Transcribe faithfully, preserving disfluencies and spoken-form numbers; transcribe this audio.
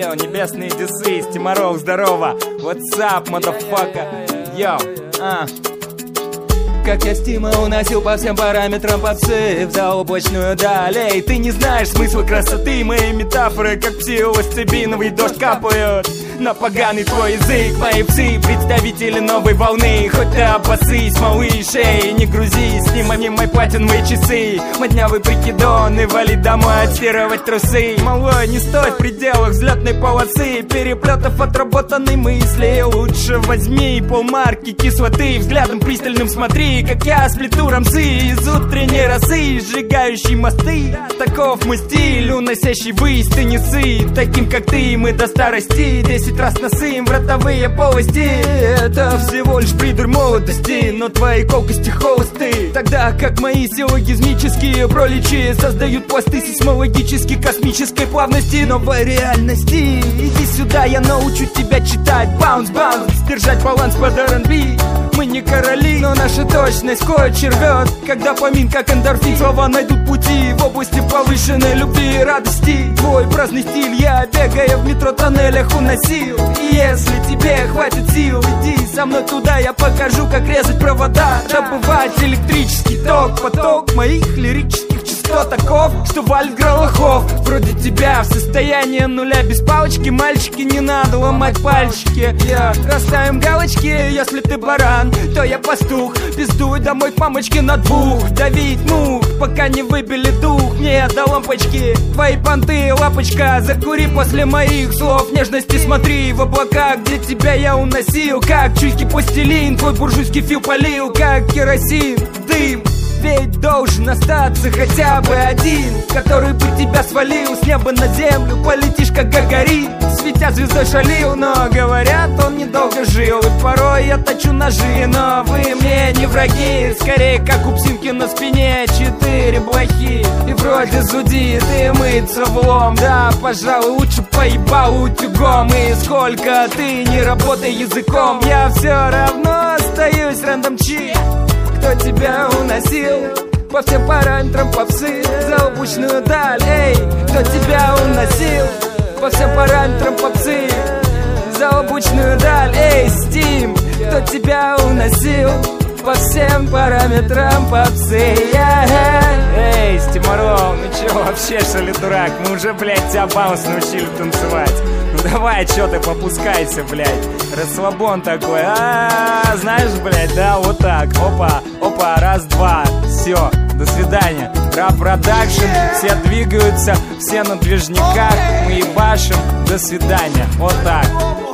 Йоу, небесные Одиссеи, Стимаров, здорово. What's up, motherfucker? Йоу, а. Как я Стима уносил по всем параметрам попсы в заоблачную даль. Эй, ты не знаешь смысла красоты. Мои метафоры, как псилостебиновый дождь, капают на поганый твой язык. Мои псы, представители новой волны. Хоть ты обоссысь, малышей, не грузись. Снимай мои платиновые часы, моднявый прикидон и вали домой отстирывать трусы. Малой, не стой в пределах взлетной полосы, переплетов отработанной мысли. Лучше возьми полмарки кислоты, взглядом пристальным смотри, как я сплету рамсы из утренней росы, сжигающей мосты. Таков мой стиль, уносящий ввысь. Ты не сы, таким как ты мы до старости десять раз насым в ротовые полости. Это всего лишь придур молодости, но твои колкости холосты. Тогда как мои силлогизмические проличи создают пласты сейсмологически космической плавности новой реальности. Иди сюда, я научу тебя читать баунс, баунс, держать баланс под эр энд би. Мы не короли, но наша точность кое-че рвет. Когда помин как эндорфин, слова найдут пути в области повышенной любви и радости. Твой праздный стиль я, бегая в метро тоннелях, уносил. И если тебе хватит сил, иди со мной туда, я покажу, как резать провода, добывать электрический ток. Поток моих лирических частот таков, что валит гролохов вроде тебя в состоянии нуля без палочки. Мальчики, не надо ломать пальчики. Я расставим галочки, если ты баран, то я пастух. Пиздуй домой к мамочке на двух. Давить мух, пока не выбили дух. Мне до лампочки твои понты, лапочка. Закури после моих слов нежности, смотри в облака, где тебя я уносил. Как чуйки пластилин, твой буржуйский фил полил. Как керосин, дым. Ведь должен остаться хотя бы один, который бы тебя свалил с неба на землю. Полетишь как Гагарин, светя звездой шалил. Но говорят, он недолго жил, и порой я точу ножи. Но вы мне не враги, скорее как у псинки на спине четыре блохи. И вроде зудит и мыться в лом. Да, пожалуй, лучше поебал утюгом. И сколько ты не работай языком, я все равно остаюсь рандом чик. Кто тебя уносил по всем параметрам попсы в заоблачную даль? Эй, кто тебя уносил по всем параметрам попсы в заоблачную даль? Эй, Стим, кто тебя уносил по всем параметрам попсы? Эй, Стимаров, ну чё вообще, что ли, дурак? Мы уже, блядь, тебя баунс научили танцевать. Ну давай, чё ты, попускайся, блядь. Расслабон такой, а, знаешь, блядь, да, вот так. Опа, опа, раз, два, все, до свидания. Рап продакшн, все двигаются, все на движниках. Мы ебашим, до свидания, вот так.